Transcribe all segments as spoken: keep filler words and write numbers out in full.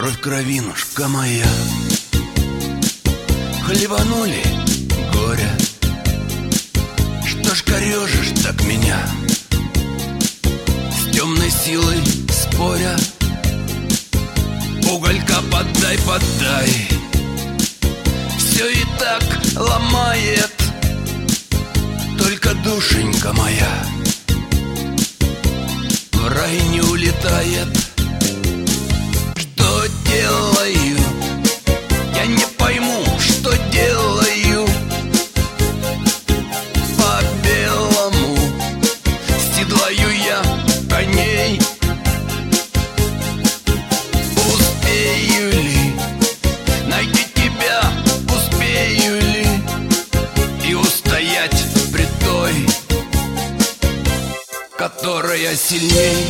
Кровь, кровинушка моя, хлебанули горя. Что ж корежишь так меня, с темной силой споря? Уголька подай, подай, все и так ломает. Только душенька моя в рай не улетает. Что делаю? Я не пойму, что делаю. По-белому седлаю я коней. Успею ли найти тебя? Успею ли и устоять пред той, которая сильней?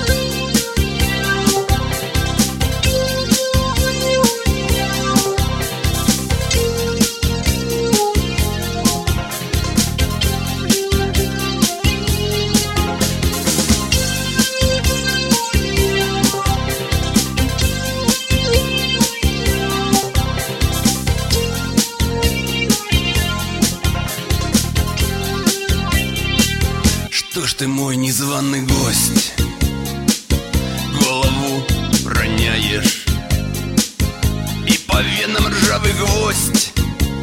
Что ж ты, мой незваный гость, голову роняешь и по венам ржавый гвоздь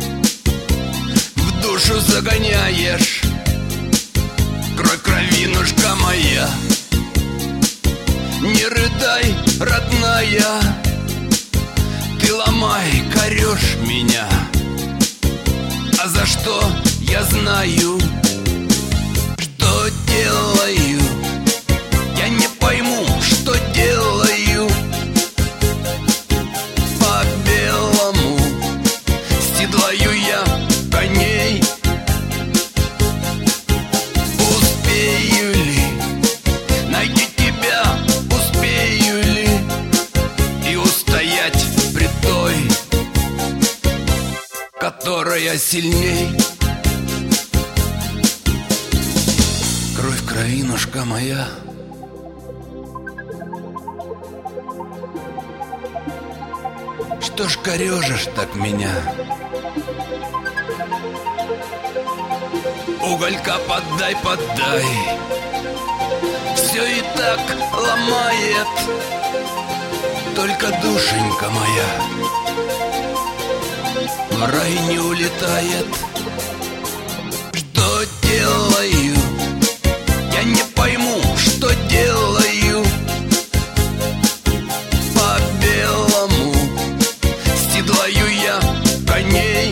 в душу загоняешь? Кровь, кровинушка моя, не рыдай, родная, ты ломай, корешь меня. А за что я знаю? Что делаю? Я не пойму, что делаю. По-белому седлаю я коней. Успею ли найти тебя? Успею ли и устоять пред той, которая сильней? Кровь, кровинушка моя, что ж корежишь так меня? Уголька подай, подай, все и так ломает. Только душенька моя в рай не улетает. Что делаю? Я не пойму, что делаю. По-белому седлаю я коней.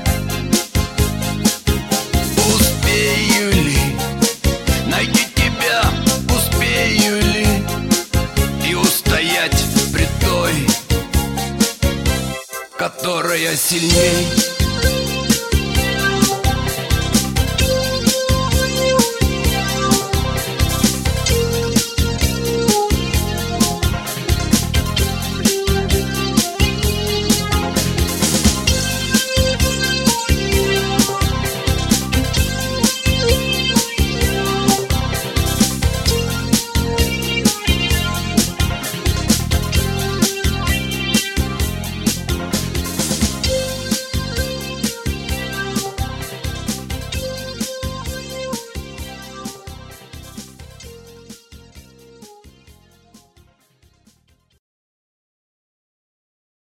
Успею ли найти тебя? Успею ли и устоять пред той, которая сильней?